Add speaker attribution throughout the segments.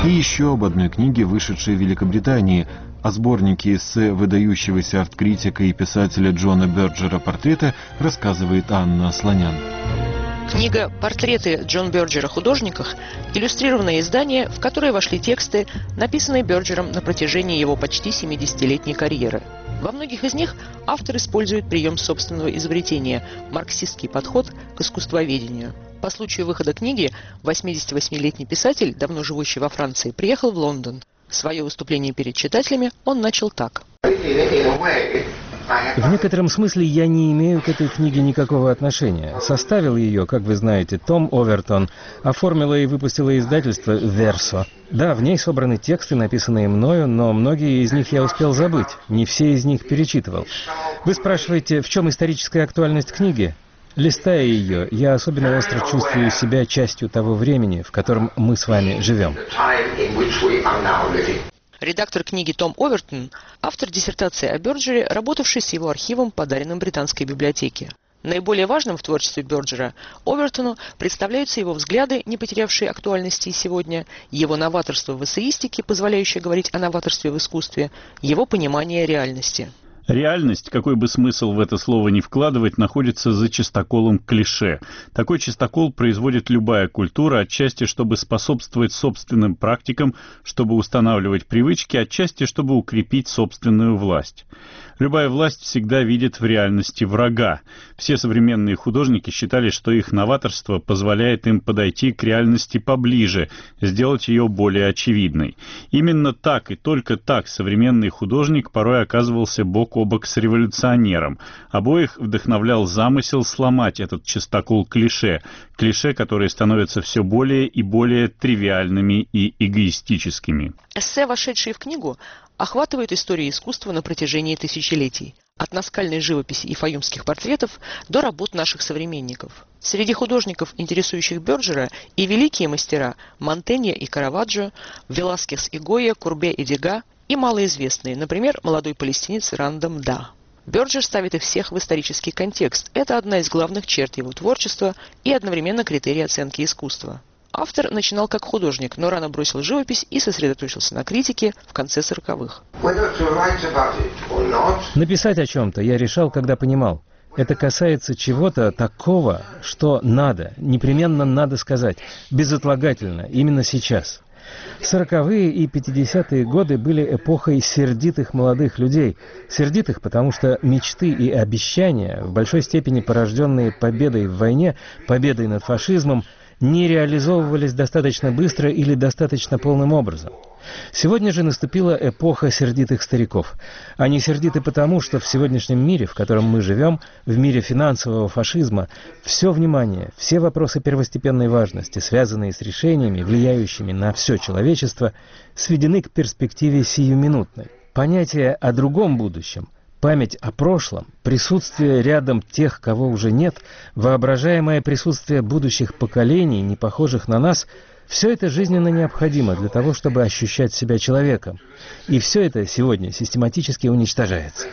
Speaker 1: И еще об одной книге, вышедшей в Великобритании, о сборнике эссе выдающегося арт-критика и писателя Джона Бёрджера «Портреты» рассказывает Анна Слонян.
Speaker 2: Книга «Портреты Джон Бёрджера художниках» – иллюстрированное издание, в которое вошли тексты, написанные Бёрджером на протяжении его почти 70-летней карьеры. Во многих из них автор использует прием собственного изобретения – марксистский подход к искусствоведению. По случаю выхода книги 88-летний писатель, давно живущий во Франции, приехал в Лондон. Свое выступление перед читателями он начал так.
Speaker 3: В некотором смысле я не имею к этой книге никакого отношения. Составил ее, как вы знаете, Том Овертон, оформило и выпустило издательство «Версо». Да, в ней собраны тексты, написанные мною, но многие из них я успел забыть, не все из них перечитывал. Вы спрашиваете, в чем историческая актуальность книги? Листая ее, я особенно остро чувствую себя частью того времени, в котором мы с вами живем.
Speaker 2: Редактор книги Том Овертон – автор диссертации о Бёрджере, работавший с его архивом, подаренным Британской библиотеке. Наиболее важным в творчестве Бёрджера Овертону представляются его взгляды, не потерявшие актуальности и сегодня, его новаторство в эссеистике, позволяющее говорить о новаторстве в искусстве, его понимание реальности.
Speaker 4: Реальность, какой бы смысл в это слово ни вкладывать, находится за чистоколом клише. Такой чистокол производит любая культура, отчасти чтобы способствовать собственным практикам, чтобы устанавливать привычки, отчасти чтобы укрепить собственную власть. Любая власть всегда видит в реальности врага. Все современные художники считали, что их новаторство позволяет им подойти к реальности поближе, сделать ее более очевидной. Именно так и только так современный художник порой оказывался бок о бок с революционером. Обоих вдохновлял замысел сломать этот чистокол клише, которые становятся все более и более тривиальными и эгоистическими.
Speaker 2: Эссе, вошедшие в книгу, охватывают историю искусства на протяжении тысячелетий. От наскальной живописи и фаюмских портретов до работ наших современников. Среди художников, интересующих Бёрджера, и великие мастера Монтенья и Караваджо, Веласкес и Гойя, Курбе и Дега, и малоизвестные, например, молодой палестинец Рандом Да. Бёрджер ставит их всех в исторический контекст. Это одна из главных черт его творчества и одновременно критерий оценки искусства. Автор начинал как художник, но рано бросил живопись и сосредоточился на критике в конце 40-х.
Speaker 3: Написать о чем-то я решал, когда понимал. Это касается чего-то такого, что надо, непременно надо сказать, безотлагательно, именно сейчас. 40-е и 50-е годы были эпохой сердитых молодых людей. Сердитых, потому что мечты и обещания, в большой степени порожденные победой в войне, победой над фашизмом, не реализовывались достаточно быстро или достаточно полным образом. Сегодня же наступила эпоха сердитых стариков. Они сердиты потому, что в сегодняшнем мире, в котором мы живем, в мире финансового фашизма, все внимание, все вопросы первостепенной важности, связанные с решениями, влияющими на все человечество, сведены к перспективе сиюминутной. Понятие о другом будущем, память о прошлом, присутствие рядом тех, кого уже нет, воображаемое присутствие будущих поколений, не похожих на нас, все это жизненно необходимо для того, чтобы ощущать себя человеком. И все это сегодня систематически уничтожается.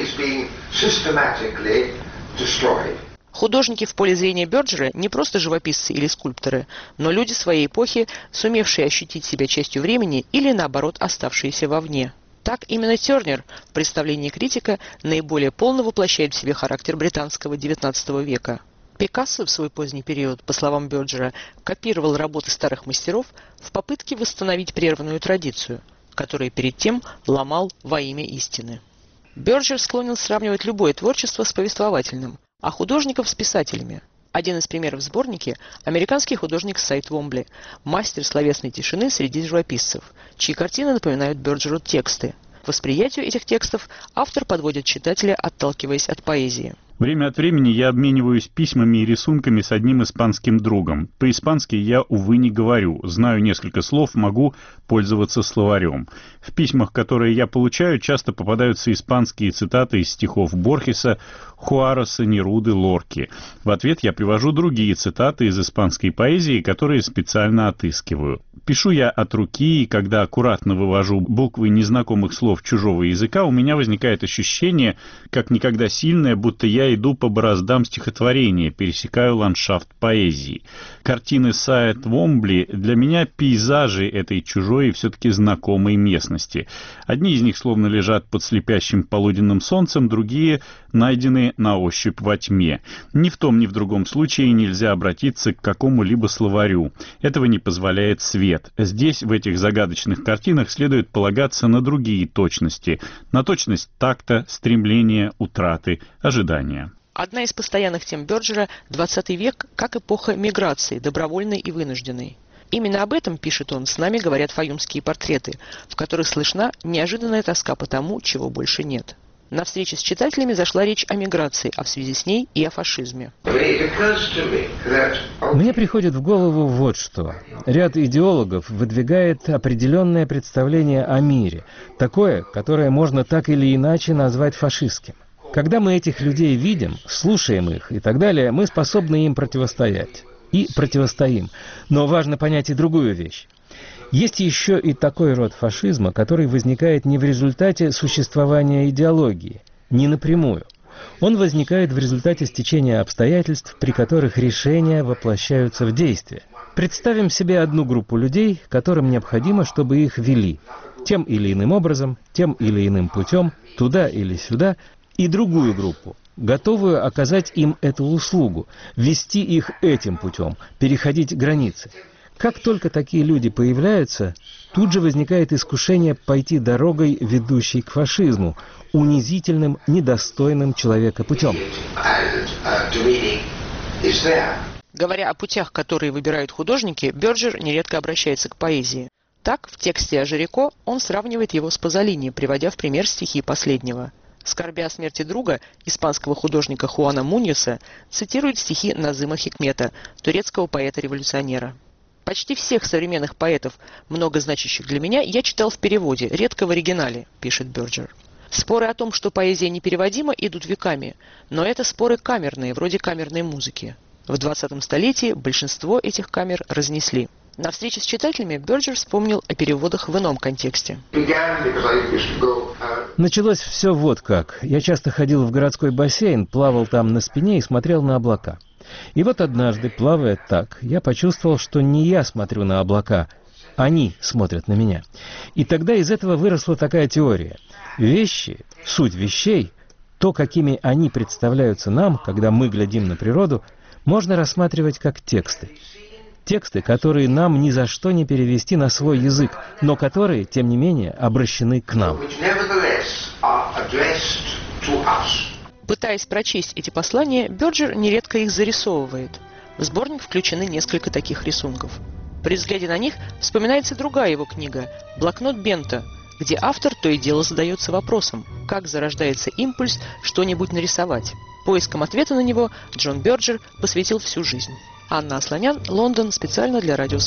Speaker 2: Художники в поле зрения Бёрджера не просто живописцы или скульпторы, но люди своей эпохи, сумевшие ощутить себя частью времени или, наоборот, оставшиеся вовне. Так именно Тернер в представлении критика наиболее полно воплощает в себе характер британского XIX века. Пикассо в свой поздний период, по словам Бёрджера, копировал работы старых мастеров в попытке восстановить прерванную традицию, которую перед тем ломал во имя истины. Бёрджер склонен сравнивать любое творчество с повествовательным, а художников с писателями. Один из примеров в сборнике – американский художник Сайд Вомбли, мастер словесной тишины среди живописцев, чьи картины напоминают Бёрджеру тексты. К восприятию этих текстов автор подводит читателя, отталкиваясь от поэзии.
Speaker 4: Время от времени я обмениваюсь письмами и рисунками с одним испанским другом. По-испански я, увы, не говорю. Знаю несколько слов, могу пользоваться словарем. В письмах, которые я получаю, часто попадаются испанские цитаты из стихов Борхеса, Хуареса, Неруды, Лорки. В ответ я привожу другие цитаты из испанской поэзии, которые специально отыскиваю. Пишу я от руки, и когда аккуратно вывожу буквы незнакомых слов чужого языка, у меня возникает ощущение, как никогда сильное, будто я я иду по бороздам стихотворения, пересекаю ландшафт поэзии. Картины Саэт Вомбли для меня пейзажи этой чужой и все-таки знакомой местности. Одни из них словно лежат под слепящим полуденным солнцем, другие найдены на ощупь во тьме. Ни в том, ни в другом случае нельзя обратиться к какому-либо словарю. Этого не позволяет свет. Здесь, в этих загадочных картинах, следует полагаться на другие точности. На точность такта, стремления, утраты, ожидания.
Speaker 2: Одна из постоянных тем Бёрджера – 20 век как эпоха миграции, добровольной и вынужденной. Именно об этом, пишет он, с нами говорят фаюмские портреты, в которых слышна неожиданная тоска по тому, чего больше нет. На встрече с читателями зашла речь о миграции, а в связи с ней и о фашизме.
Speaker 3: Мне приходит в голову вот что. Ряд идеологов выдвигает определенное представление о мире, такое, которое можно так или иначе назвать фашистским. Когда мы этих людей видим, слушаем их и так далее, мы способны им противостоять. И противостоим. Но важно понять и другую вещь. Есть еще и такой род фашизма, который возникает не в результате существования идеологии, не напрямую. Он возникает в результате стечения обстоятельств, при которых решения воплощаются в действие. Представим себе одну группу людей, которым необходимо, чтобы их вели тем или иным образом, тем или иным путем, туда или сюда, и другую группу, готовую оказать им эту услугу, вести их этим путем, переходить границы. Как только такие люди появляются, тут же возникает искушение пойти дорогой, ведущей к фашизму, унизительным, недостойным человека путем.
Speaker 2: Говоря о путях, которые выбирают художники, Бёрджер нередко обращается к поэзии. Так, в тексте о Жирико он сравнивает его с Пазолини, приводя в пример стихи последнего. Скорбя о смерти друга, испанского художника Хуана Муньоса, цитирует стихи Назыма Хикмета, турецкого поэта-революционера. «Почти всех современных поэтов, много значащих для меня, я читал в переводе, редко в оригинале», пишет Бёрджер. Споры о том, что поэзия непереводима, идут веками, но это споры камерные, вроде камерной музыки. В 20-м столетии большинство этих камер разнесли. На встрече с читателями Бёрджер вспомнил о переводах в ином контексте.
Speaker 3: Началось все вот как. Я часто ходил в городской бассейн, плавал там на спине и смотрел на облака. И вот однажды, плавая так, я почувствовал, что не я смотрю на облака, они смотрят на меня. И тогда из этого выросла такая теория. Вещи, суть вещей, то, какими они представляются нам, когда мы глядим на природу, можно рассматривать как тексты. Тексты, которые нам ни за что не перевести на свой язык, но которые, тем не менее, обращены к нам.
Speaker 2: Пытаясь прочесть эти послания, Бёрджер нередко их зарисовывает. В сборник включены несколько таких рисунков. При взгляде на них вспоминается другая его книга «Блокнот Бента», где автор то и дело задается вопросом, как зарождается импульс что-нибудь нарисовать. Поиском ответа на него Джон Бёрджер посвятил всю жизнь. Анна Асланян, Лондон, специально для радио